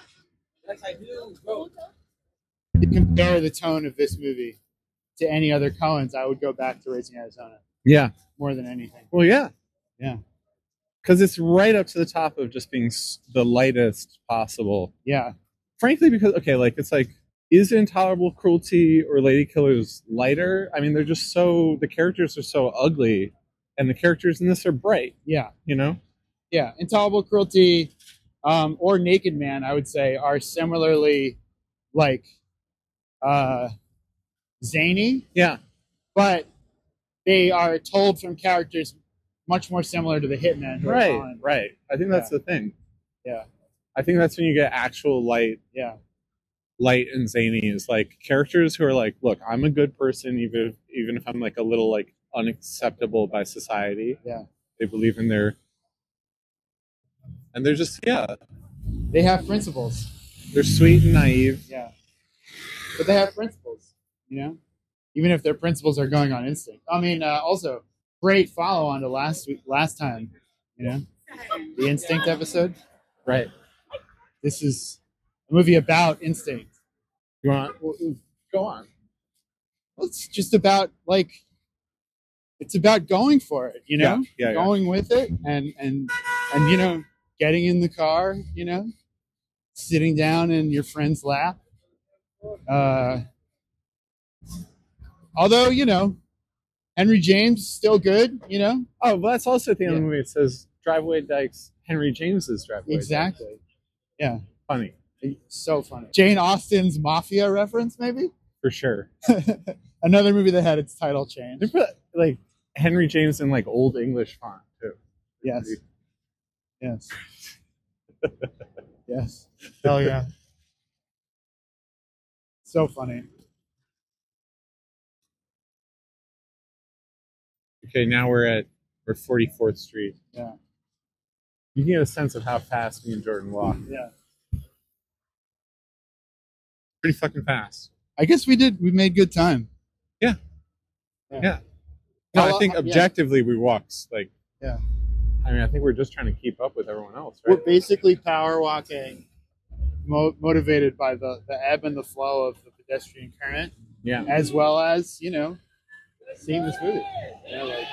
to compare the tone of this movie to any other Coens, I would go back to Raising Arizona. Yeah. More than anything. Well, yeah. Yeah. Because it's right up to the top of just being the lightest possible. Yeah. Frankly, because, okay, like, it's like, is Intolerable Cruelty or Lady Killers lighter? I mean, they're just the characters are so ugly, and the characters in this are bright. Yeah. You know? Yeah. Intolerable Cruelty or Naked Man, I would say, are similarly, like, zany. Yeah. But they are told from characters much more similar to the Hitmen. Right. I think that's the thing. Yeah. I think that's when you get actual light. Yeah. Light and zany is like characters who are like, look, I'm a good person, even if I'm like a little like unacceptable by society. Yeah. They believe in and they're just, yeah. They have principles. They're sweet and naive. Yeah. But they have principles. you know, even if their principles are going on instinct. I mean, also great follow on to last time, you know, the instinct episode. Right. This is a movie about instinct. You want go on? Well, it's just about like, it's about going for it, you know, Yeah. going with it, and you know, getting in the car, you know, sitting down in your friend's lap. Although, you know, Henry James is still good, you know. Oh, but that's also at the end of Yeah. the movie. It says Driveway Dykes, Henry James's Driveway. Exactly. Yeah. Dykes. Funny So funny. Jane Austen's Mafia reference, maybe. for sure. Another movie that had its title changed. They put like Henry James in like Old English font too. Yes. Yes. Yes. Hell yeah. So funny. Okay, now we're 44th Street. Yeah. You can get a sense of how fast me and Jordan walk. Yeah. Pretty fucking fast. I guess we made good time. Yeah. Yeah. Yeah. No, How I think long- objectively we walked like. Yeah. I mean, I think we're just trying to keep up with everyone else, We're right? basically power walking, motivated by the ebb and the flow of the pedestrian current, Yeah. as well as, you know, seeing this movie. You know, like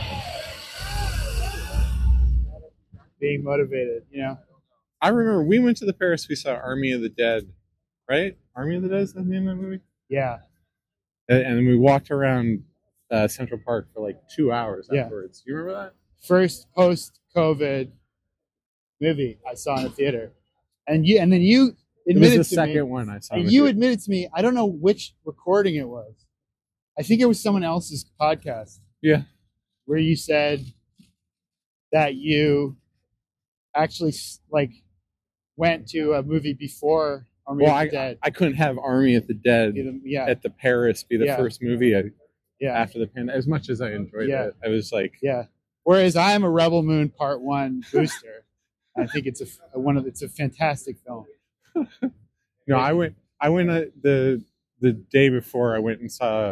being motivated, you know. I remember we went to the Paris. We saw Army of the Dead, right? Army of the Dead is the name of the movie. Yeah. And then we walked around Central Park for like 2 hours Yeah. afterwards. You remember that? First post-COVID movie I saw in a theater. And then you It was admitted the to second me, one I saw. and with you admitted to me, I don't know which recording it was. I think it was someone else's podcast. Yeah. Where you said that you actually like went to a movie before Army Well, of the Dead. I couldn't have Army of the Dead Yeah. at the Paris be the Yeah. first movie Yeah. after the pandemic. As much as I enjoyed Yeah. it, I was like, Yeah. Whereas I am a Rebel Moon Part 1 booster. I think it's it's a fantastic film. no, I went the day before I went and saw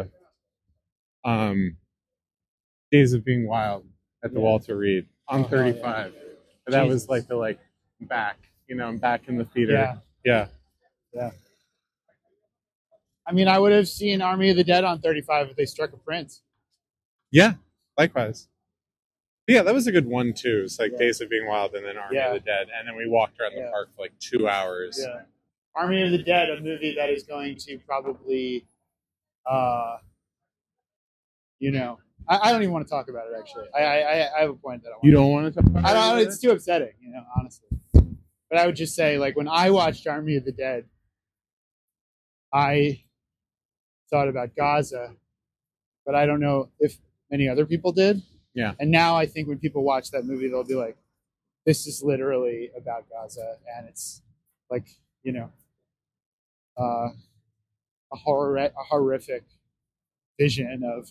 Days of Being Wild at the Yeah. Walter Reed on Oh, 35. And that was Jesus. like the back, I'm back in the theater. Yeah. Yeah. Yeah. I mean, I would have seen Army of the Dead on 35 if they struck a prince. Yeah. Likewise. Yeah, that was a good one too. It's like Yeah. Days of Being Wild and then Army Yeah. of the Dead. And then we walked around the Yeah. park for like 2 hours. Yeah. Army of the Dead, a movie that is going to probably, I don't even want to talk about it, actually. I have a point that I want You don't want to talk about I don't. it? It's too upsetting, honestly. But I would just say, like, when I watched Army of the Dead, I thought about Gaza, but I don't know if many other people did. Yeah. And now I think when people watch that movie, they'll be like, "This is literally about Gaza," and it's like, a horrific vision of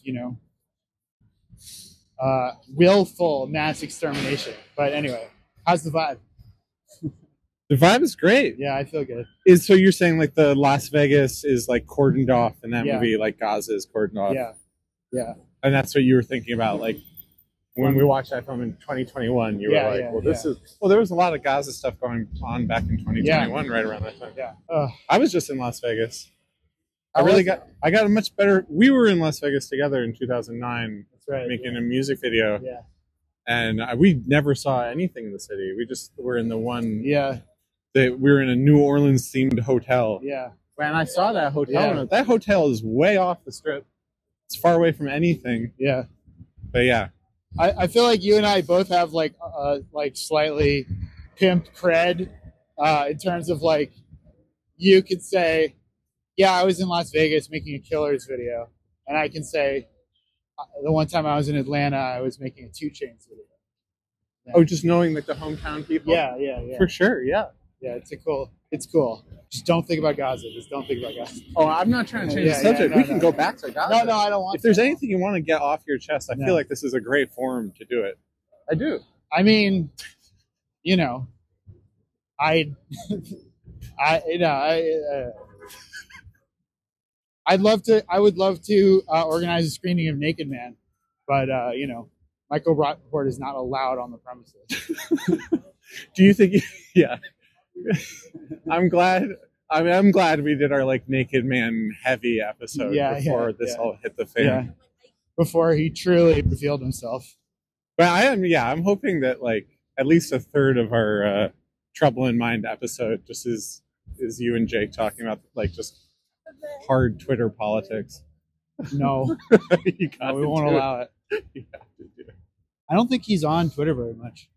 willful mass extermination. But anyway, how's the vibe? The vibe is great. Yeah, I feel good. So you're saying like the Las Vegas is like cordoned off in that Yeah. movie, like Gaza is cordoned off. Yeah, yeah, And that's what you were thinking about, like when we watched that film in 2021. You Yeah, were like, yeah, "Well, this is there was a lot of Gaza stuff going on back in 2021, right around that time." yeah. I was just in Las Vegas. How was it? I got a much better. We were in Las Vegas together in 2009, That's right. making a music video, Yeah, and we never saw anything in the city. We just were in the one. yeah, We were in a New Orleans themed hotel. yeah. When I saw that hotel, Yeah. and that hotel is way off the strip. It's far away from anything. Yeah. But yeah, I feel like you and I both have like slightly pimped cred in terms of like you could say, yeah, I was in Las Vegas making a Killers video, and I can say the one time I was in Atlanta, I was making a 2 Chainz video. oh, just knowing like the hometown people. Yeah, for sure. Yeah. yeah. It's cool. Just don't think about Gaza. Just don't think about Gaza. Oh, I'm not trying to change Yeah, the subject. yeah, no, We can no. go back to Gaza. No, I don't want. If there's to. anything you want to get off your chest, I No. feel like this is a great forum to do it. I do. I mean, I would love to organize a screening of Naked Man, but Michael Rappaport is not allowed on the premises. Do you think? Yeah, I'm glad. I mean, I'm glad we did our like Naked Man heavy episode before this all hit the fan. Yeah. Before he truly revealed himself. But I'm hoping that like at least a third of our Trouble in Mind episode just is you and Jake talking about like just hard Twitter politics. No, we won't allow it. You have to do it. I don't think he's on Twitter very much.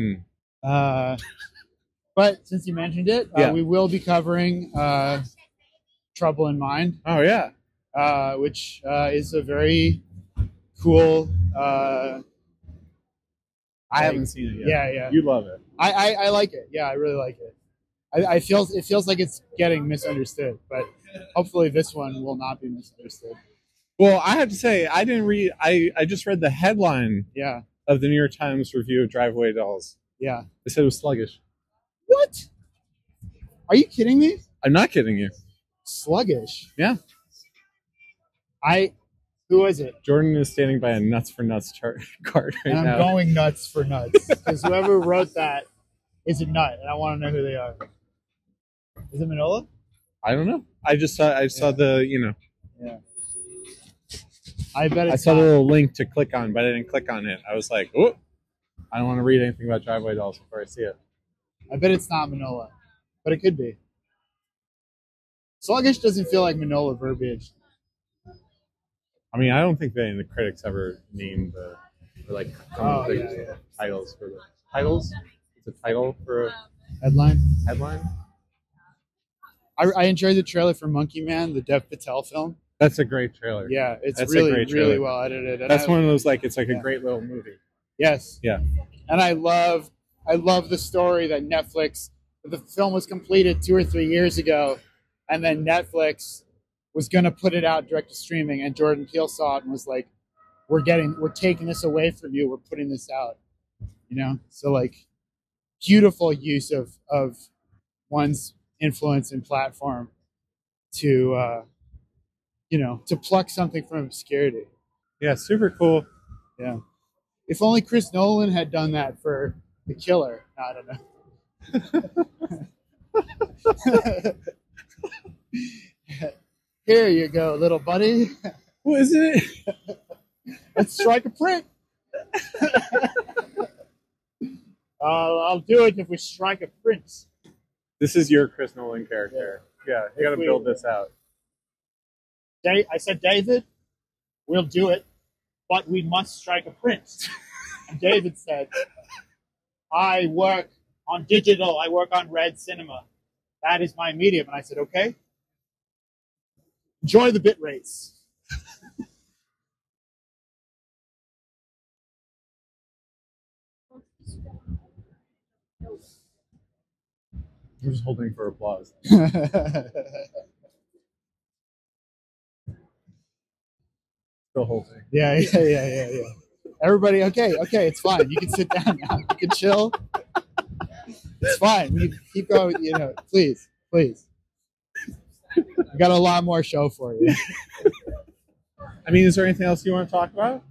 But since you mentioned it, we will be covering Trouble in Mind. Oh yeah, which is a very cool. I haven't seen it yet. Yeah. You love it. I like it. Yeah, I really like it. It feels like it's getting misunderstood, but hopefully this one will not be misunderstood. Well, I have to say, I didn't read. I just read the headline. Yeah. Of the New York Times review of Driveway Dolls. Yeah. They said it was sluggish. What? Are you kidding me? I'm not kidding you. Sluggish. Yeah. Who is it? Jordan is standing by a Nuts for Nuts card right and now. I'm going nuts for nuts because whoever wrote that is a nut, and I want to know who they are. Is it Manola? I don't know. I saw the Yeah. I bet I saw the little link to click on, but I didn't click on it. I was like, oh, I don't want to read anything about Driveway Dolls before I see it. I bet it's not Manola, but it could be. Sluggish doesn't feel like Manola verbiage. I mean, I don't think any of the critics ever named titles for the titles. It's a title for a headline. Headline. I enjoyed the trailer for Monkey Man, the Dev Patel film. That's a great trailer. Yeah, it's really well edited. And that's one of those it's like a great little movie. Yes. Yeah. And I love the story that the film was completed 2 or 3 years ago, and then Netflix was going to put it out direct to streaming, and Jordan Peele saw it and was like, we're taking this away from you. We're putting this out, So like beautiful use of one's influence and platform to, to pluck something from obscurity. Yeah. Super cool. Yeah. If only Chris Nolan had done that for The Killer. I don't know. Here you go, little buddy. What is it? Let's strike a print. I'll do it if we strike a print. This is your Chris Nolan character. Yeah, you got to build this out. I said, David, we'll do it, but we must strike a print. And David said, I work on digital. I work on Red Cinema. That is my medium. And I said, okay. Enjoy the bit rates. I'm just holding for applause. Still holding. Yeah. Everybody, okay, it's fine. You can sit down now. You can chill. It's fine. You keep going, please. I got a lot more show for you. I mean, is there anything else you want to talk about?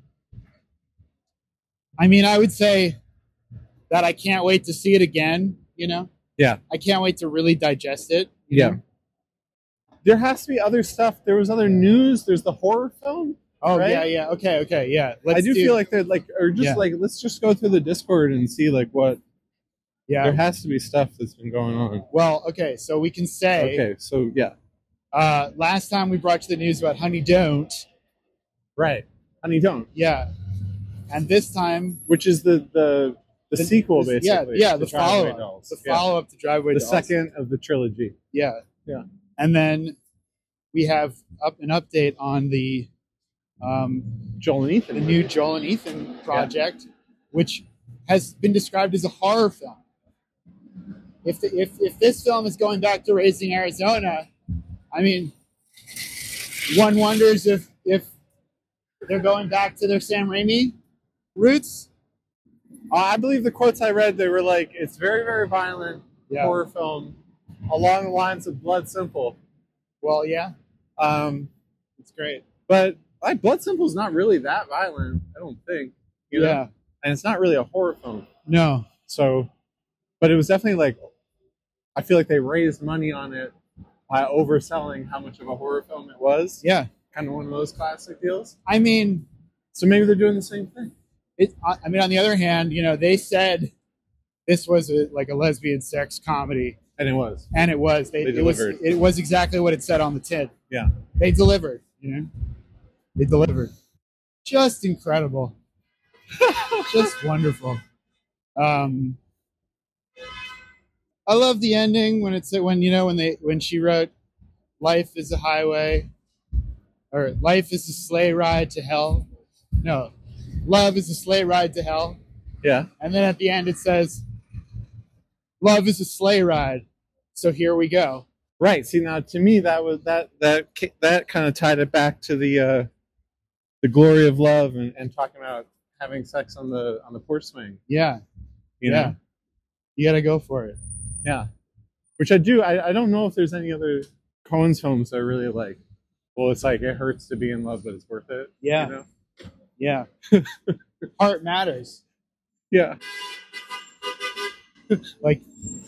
I mean, I would say that I can't wait to see it again, Yeah. I can't wait to really digest it. Yeah. know? There has to be other stuff. There was other news. There's the horror film. Oh, right? yeah. Okay, yeah. I do feel like they're let's just go through the Discord and see what. Yeah. There has to be stuff that's been going on. Well, okay, so we can say. Okay, so yeah. Last time we brought you the news about Honey Don't. Right. Honey Don't. Yeah. And this time. Which is the sequel, basically. Yeah, the follow-up. The follow-up to Driveway Dolls. The second of the trilogy. Yeah. Yeah. And then we have an update on the Joel and Ethan. The new Joel and Ethan project, which has been described as a horror film. If this film is going back to Raising Arizona, I mean, one wonders if they're going back to their Sam Raimi roots. I believe the quotes I read, they were like, it's very, very violent horror film along the lines of Blood Simple. Well, yeah. It's great. But like Blood Simple is not really that violent, I don't think. You know? Yeah. And it's not really a horror film. No. So, but it was definitely like, I feel like they raised money on it by overselling how much of a horror film it was. Yeah. Kind of one of those classic deals. I mean, So maybe they're doing the same thing. I mean, on the other hand, you know, they said this was like a lesbian sex comedy, And it was. and it was. They It was. delivered. It was exactly what it said on the tin. Yeah. They delivered. You know, they delivered. Just incredible. Just wonderful. I love the ending when when she wrote, "Life is a highway," or "Life is a sleigh ride to hell." No, "Love is a sleigh ride to hell." Yeah. And then at the end it says, "Love is a sleigh ride, so here we go." Right. See, now to me that was that kind of tied it back to the glory of love and talking about having sex on the porch swing. Yeah, You yeah. know? You got to go for it. Yeah. Which I do. I don't know if there's any other Coen's films that I really like. Well, it's like it hurts to be in love, but it's worth it. Yeah. You know? Yeah. Heart matters. Yeah. Like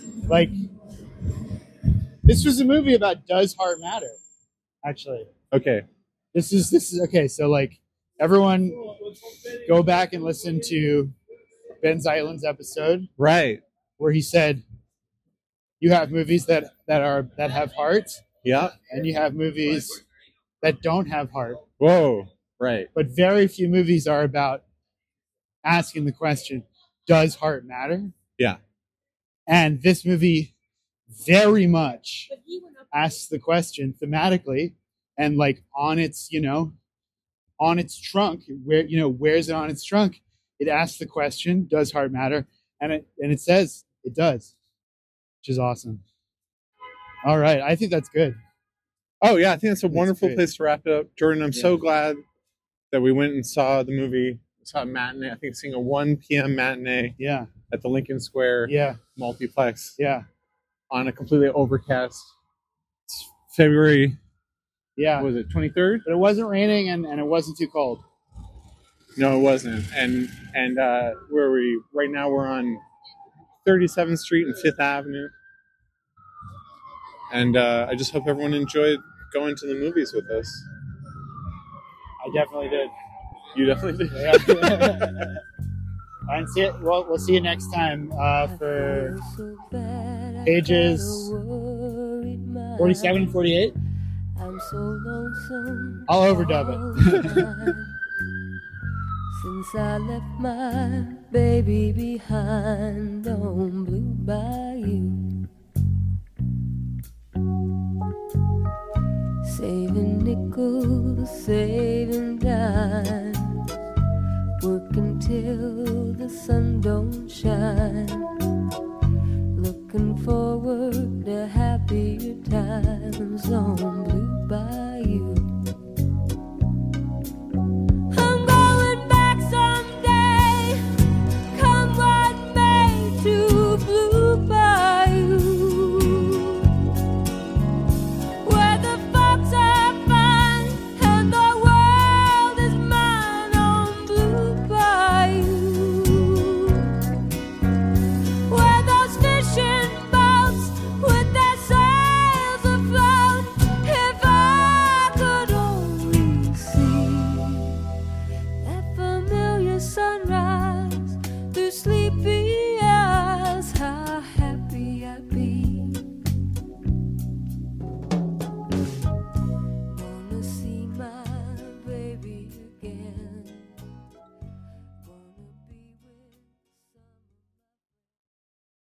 this was a movie about does heart matter? Actually, Okay. this is okay. So like everyone, go back and listen to Ben Zeitlin's episode Right. where he said, "You have movies that have heart, Yeah. and you have movies that don't have heart. Whoa. Right. But very few movies are about asking the question, does heart matter?" Yeah. And this movie very much asks the question thematically, and like on its trunk, where's it on its trunk? It asks the question, does heart matter? And it says it does, which is awesome. All right. I think that's good. Oh yeah, I think that's a wonderful great. place to wrap it up. Jordan, I'm Yeah. so glad that we went and saw the movie, saw a matinee. I think seeing a 1 p.m. matinee Yeah. at the Lincoln Square Yeah. multiplex Yeah. on a completely overcast February, Yeah. what was it, 23rd? But it wasn't raining and it wasn't too cold. No, it wasn't. And where are we? Right now we're on 37th Street and 5th Avenue. And I just hope everyone enjoyed going to the movies with us. I definitely did. You definitely did. Yeah. And see it. Well, we'll see you next time for pages 47 and 48. I'm so lonesome. I'll overdub it. Since I left my baby behind on Blue Bayou, saving nickels, saving dimes, working till the sun don't shine, looking forward to happier times on